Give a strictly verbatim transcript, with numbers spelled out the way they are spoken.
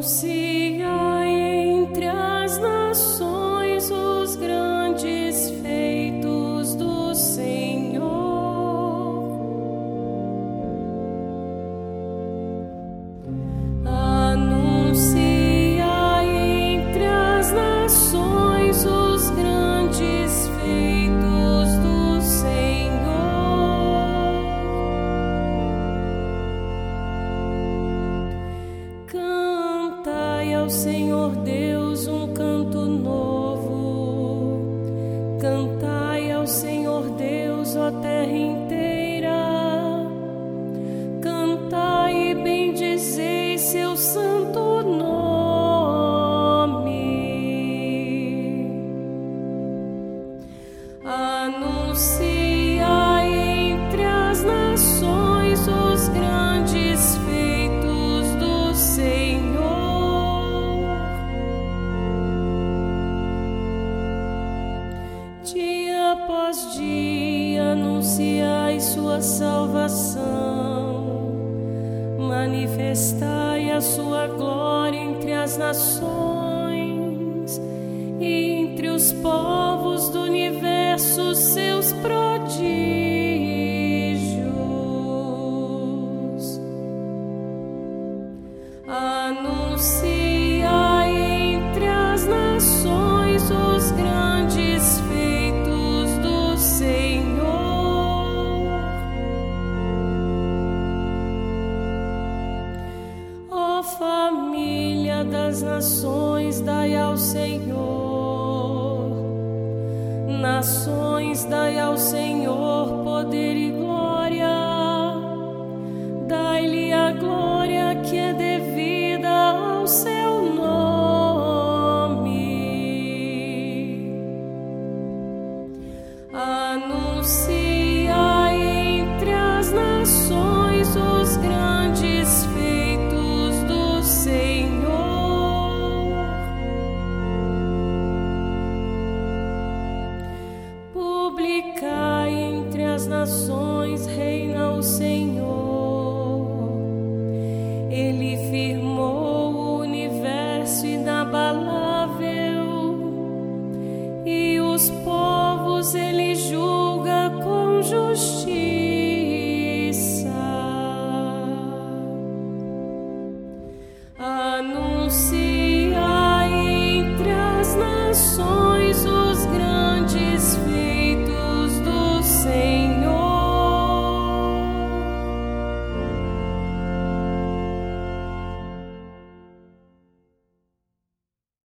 Anuncia entre as nações os grandes feitos do Senhor. Anuncia entre as nações os grandes feitos do Senhor. Cantai ao Senhor Deus um canto novo. Cantai ao Senhor Deus, ó terra inteira. Cantai e bendizei seu santo nome. Anuncia entre as nações os grandes feitos do Senhor. Dia após dia anunciai sua salvação. Manifestai a sua glória entre as nações e entre os povos do universo seus prodígios. Anuncia entre as nações os grandes feitos do Senhor. Ó família das nações, dai ao Senhor. Nações, dai ao Senhor poder e glória. Dai-lhe a glória que é devida ao seu nome. Anuncia entre as nações os grandes feitos do Senhor. Publicai entre as nações, reina o Senhor. Ele firmou o universo inabalável.